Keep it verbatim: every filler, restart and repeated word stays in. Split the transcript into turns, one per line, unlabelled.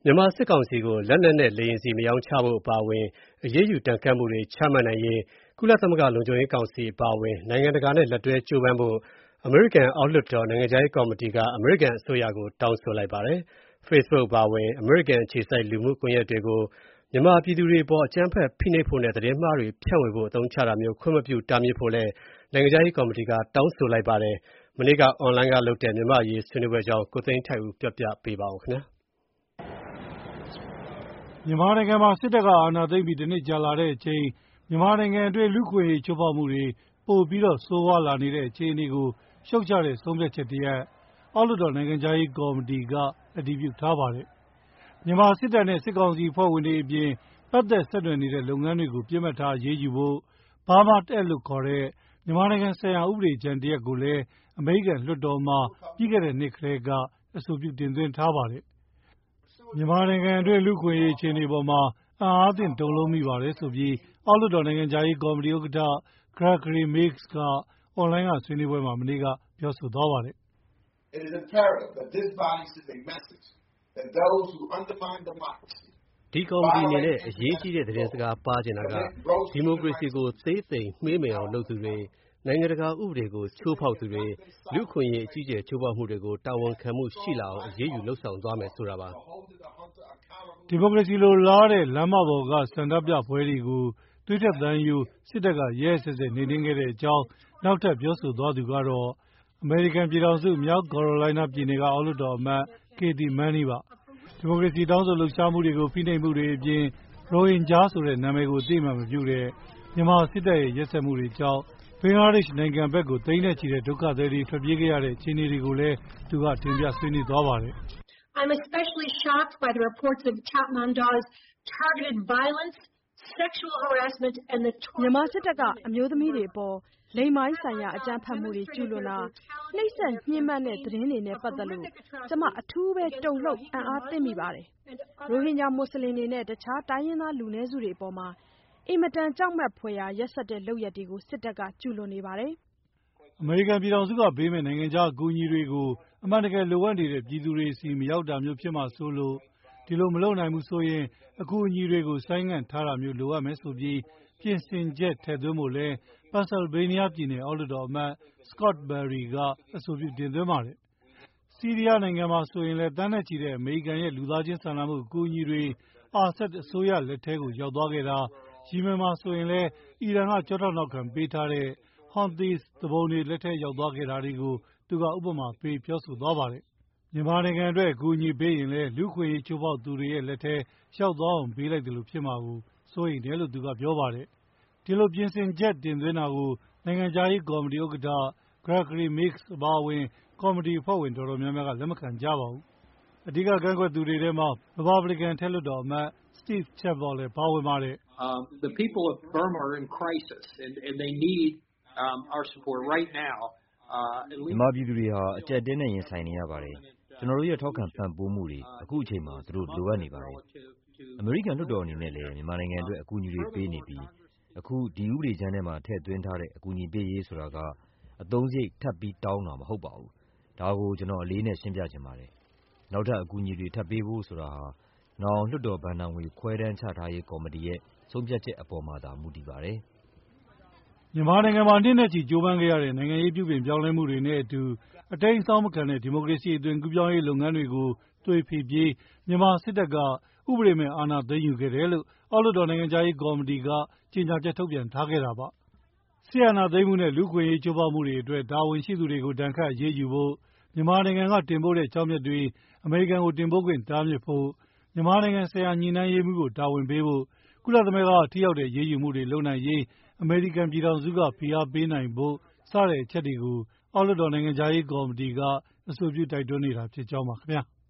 မြန်မာစစ်ကောင်စီကိုလက်နက်နဲ့လေယာဉ်ဆီမရောင်းချဖို့အပါအဝင်အရေးယူဒဏ်ခတ်မှုတွေချမှတ်နိုင်ရေးကုလသမဂ္ဂလုံခြုံရေးကောင်စီအပါအဝင်နိုင်ငံတကာနဲ့လက်တွဲကြိုးပမ်းဖို့အမေရိကန်အောက်လွှတ်တော်နိုင်ငံခြားရေးကော်မတီကအမေရိကန်အစိုးရကိုတောင်းဆိုလိုက်ပါတယ်။ Facebook အပါအဝင်အမေရိကန်အခြေစိုက်လူမှုကွန်ရက်တွေကိုမြန်မာပြည်သူတွေအပေါ်အကြမ်းဖက်ဖိနှိပ်ဖို့နဲ့သတင်းမှားတွေဖြန့်ဝေဖို့အသုံးချတာမျိုးခွင့်မပြုတားမြစ်ဖို့လည်းနိုင်ငံခြားရေးကော်မတီကတောင်းဆိုလိုက်ပါတယ်။မနေ့ကအွန်လိုင်းကလုပ်တဲ့မြန်မာ့အရေးဆွေးနွေးပွဲအကြောင်းကိုသိန်းထိုက်ဦးပြောပြပေးပါဦးခင်ဗျာ
။မြန်မာနိုင်ငံမှာစစ်တပ်ကအာဏာသိမ်းပြီးတနှစ်ကြာလာတဲ့အချိန်မြန်မာနိုင်ငံအတွင်းလူ့ခွင့်ရေးချိုးဖောက်မှုတွေပိုပြီးတော့ဆိုးဝါးလာနေတဲ့အခြေအနေကိုရှုတ်ချတဲ့ဆုံးဖြတ်ချက်တရပ်အောက်လွှတ်တော်နိုင်ငံခြားရေးကော်မတီကအတည်ပြုထားပါတယ်။မြန်မာစစ်တပ်နဲ့စစ်ကောင်စီဖွဲ့ဝင်တွေအပြင်ပတ်သက်ဆက်နွယ်နေတဲ့လုပ်ငန်းတွေကိုပြစ်မှတ်ထားအရေးယူဖို့ဘာမှတဲ့လို့ခေါ်တဲ့မြန်မာနိုင်ငံဆိုင်ရာဥပဒေကြမ်းတရပ်ကိုလည်းအမေရိကန်လွှတ်တော်မှာပြီးခဲ့တဲ့နှစ်ကလေးကအဆိုပြုတင်သွင်းထားပါတယ်။မြန်မာနိုင်ငံအတွင်းလူ့ခွင့်ရေးအခြေအနေပေါ်မှာအံ့အားသင့်တုန်လှုပ်မိပါတယ်ဆိုပြီးအောက်လွှတ်တော်နိုင်ငံခြားရေးကော်မတီဥက္ကဋ္ဌ Gregory Meeks ကအွန်လိုင်းကဆွေးနွေးပွဲမှာမနေ့ကပြောဆိုသွားပါတယ်။
It is imperative that this body send a message that those who undermine democracy
ဒီကော်မတီအနေနဲ့အရေးကြီးတဲ့သတင်းစကားပါးချင်တာကဒီမိုကရေစီကိုသေးသိမ်မှေးမယ်အောင်လုပ်သူတွေနိုင်ငံတကာဥပဒေကိုချိုးဖောက်သူတွေလူ့ခွင့်ရေးအကြီးအကျယ်ချိုးဖောက်မှုတွေကိုတာဝန်ခံမှုရှိလာအောင်အရေးယူလှုပ်ဆောင်သွားမယ်ဆိုတာပါ
ဒီမိုကရေစီလိုလားတဲ့လမ်းမပေါ်ကဆန္ဒပြပွဲတွေကိုသွေးထွက်သံယိုစစ်တပ်ကရဲရဲစက်စက်နေနှင်းခဲ့တဲ့အကြောင်းနောက်ထပ်ပြောဆိုသွားသူကတော့အမေရိကန်ပြည်ထောင်စုမြောက်ကယ်ရိုလိုင်းနားပြည်နယ်ကအောက်လွှတ်တော်အမတ် Katie Manne ပါဒီမိုကရေစီတောင်းဆိုလှုပ်ရှားမှုတွေကိုဖိနှိပ်မှုတွေအပြင်ရိုဟင်ဂျာဆိုတဲ့နာမည်ကိုအသိအမှတ်မပြုတဲ့မြန်မာစစ်တပ်ရဲ့ရက်စက်မှုတွေကြောင့်ဘင်္ဂလားဒေ့ရှ်နိုင်ငံဘက်ကိုသိန်းနဲ့ချီတဲ့ဒုက္ခသည်တွေထွက်ပြေးခဲ့ရတဲ့အခြေအနေတွေကိုလည်းသူကတင်ပြဆွေးနွေးသွားပါတယ်
။ I'm especially shocked by the reports of Tatmandar's targeted violence, sexual harassment and the
မြန်မာစစ်တပ်ကအမျိုးသမီးတွေအပေါ်လိင်ပိုင်းဆိုင်ရာအကြမ်းဖက်မှုတွေကျူးလွန်တာနှိပ်စက်ညှဉ်းပန်းတဲ့သတင်းတွေနဲ့ပတ်သက်လို့ကျမအထူးပဲတုန်လှုပ်အံ့အားသင့်မိပါတယ်။ရိုဟင်ဂျာမွတ်စလင်တွေနဲ့တခြားတိုင်းရင်းသားလူနည်းစုတွေအပေါ်မှာအင်မတန်ကြောက်မက်ဖွယ်ရာရက်စက်တဲ့လုပ်ရပ်တွေကိုစစ်တပ်ကကျူးလွန်နေပါတယ်
။အမေရိကန်ပြည်ထောင်စုကပေးမဲ့နိုင်ငံခြားအကူအညီတွေကိုအမှန်တကယ်လိုအပ်နေတဲ့ပြည်သူတွေစီမရောက်တာမျိုးဖြစ်မှဆိုလို့ဒီလိုမလုပ်နိုင်ဘူးဆိုရင်အကူအညီတွေကိုဆိုင်းငံ့ထားတာမျိုးလိုအပ်မယ်ဆိုပြီးပြင်ဆင်ချက်ထည့်သွင်းဖို့လဲပန်ဆယ်ဗေးနီးယားပြည်နယ်အောက်လွှတ်တော်အမတ် Scott Perry ကအဆိုပြုတင်သွင်းပါတယ်။ဆီးရီးယားနိုင်ငံမှာဆိုရင်လည်းတန်းနဲ့ချီတဲ့အမေရိကန်ရဲ့လူသားချင်းစာနာမှုအကူအညီတွေအာဆတ်အစိုးရလက်ထဲကိုရောက်သွားခဲ့တာယီမင်မှာဆိုရင်လည်းအီရန်ကကြောထောက်နောက်ခံပေးထားတဲ့ဟွန်သီသူပုန်တွေလက်ထဲရောက်သွားခဲ့တာတွေကိုသူကဥပမာပေးပြောဆိုသွားပါတယ်။မြန်မာနိုင်ငံအတွက်အကူအညီပေးရင်လည်းလူ့ခွင့်ရေးချိုးဖောက်သူတွေရဲ့လက်ထဲရောက်သွားအောင်ပေးလိုက်တယ်လို့ဖြစ်မှာကိုစိုးရိမ်တယ်လို့သူကပြောပါတယ်။ဒီလိုပြင်ဆင်ချက်တင်သွင်းတာကိုနိုင်ငံခြားရေးကော်မတီဥက္ကဋ္ဌ Gregory Meeks အပါအဝင်ကော်မတီအဖွဲ့ဝင်တော်တော်များများကလက်မခံကြပါဘူး။အဓိကကန့်ကွက်သူတွေထဲမှာရီပတ်ဘလစ်ကန်အထက်လွှတ်တော်အမတ် Steve Chabot လည်းပါဝင်ပါတယ်
။ The people of Burma are in crisis and and they need um our support right now.
မြန်မာပြည်သူတွေဟာအကြက်တဲနဲ့ရင်ဆိုင်နေရပါတယ်။ကျွန်တော်တို့ရဲ့ထောက်ခံပံ့ပိုးမှုတွေအခုအချိန်မှာသူတို့လိုအပ်နေပါတယ်။အမေရိကန်လွှတ်တော်အနေနဲ့လည်းမြန်မာနိုင်ငံအတွက်အကူအညီတွေပေးနေပြီးအခုဒီဥပဒေကြမ်းထဲမှာထည့်သွင်းထားတဲ့အကူအညီပေးရေးဆိုတာကအသုံးစရိတ်ထပ်ပြီးတောင်းတာမဟုတ်ပါဘူး။ဒါကိုကျွန်တော်အလေးနဲ့ရှင်းပြချင်ပါတယ်။နောက်ထပ်အကူအညီတွေထပ်ပေးဖို့ဆိုတာဟာနောင်လွှတ်တော်ဘဏ္ဍာငွေခွဲတမ်းချထားရေးကော်မတီရဲ့ဆုံးဖြတ်ချက်အပေါ်မှာသာမူတည်ပါတယ်။
မြန်မာနိုင်ငံမှာနှစ်နဲ့ချီကြိုးပမ်းခဲ့ရတဲ့နိုင်ငံရေးပြုပြင်ပြောင်းလဲမှုတွေနဲ့အတူအတိမ်းအစောင်းမခံတဲ့ဒီမိုကရေစီအသွင်ကူးပြောင်းရေးလုပ်ငန်းတွေကိုသွေဖီပြေးမြန်မာစစ်တပ်ကဥပဒေမဲ့အာဏာသိမ်းယူခဲ့တယ်လို့အောက်လွှတ်တော်နိုင်ငံခြားရေးကော်မတီကကြေညာချက်ထုတ်ပြန်ထားခဲ့တာပါ။စစ်အာဏာသိမ်းမှုနဲ့လူ့ခွင့်ရေးချိုးဖောက်မှုတွေအတွက်တာဝန်ရှိသူတွေကိုဒဏ်ခတ်အရေးယူဖို့မြန်မာနိုင်ငံကတင်ပို့တဲ့ကျောက်မျက်တွေအမေရိကန်ကိုတင်ပို့ခွင့်တားမြစ်ဖို့မြန်မာနိုင်ငံဆိုင်ရာညှိနှိုင်းရေးမှုကိုတာဝန်ပေးဖို့ကုလသမဂ္ဂထိရောက်တဲ့အရေးယူမှုတွေလုပ်နိုင်ရေးအမေရိကန်ပြည်ထောင်စုကဖိအားပေးနိုင်ဖို့စတဲ့အချက်တွေကိုအောက်လွှတ်တော်နိုင်ငံခြားရေးကော်မတီကအဆိုပြုတိုက်တွန်းနေတာဖြစ်ကြောင်းပါခင်ဗျာ။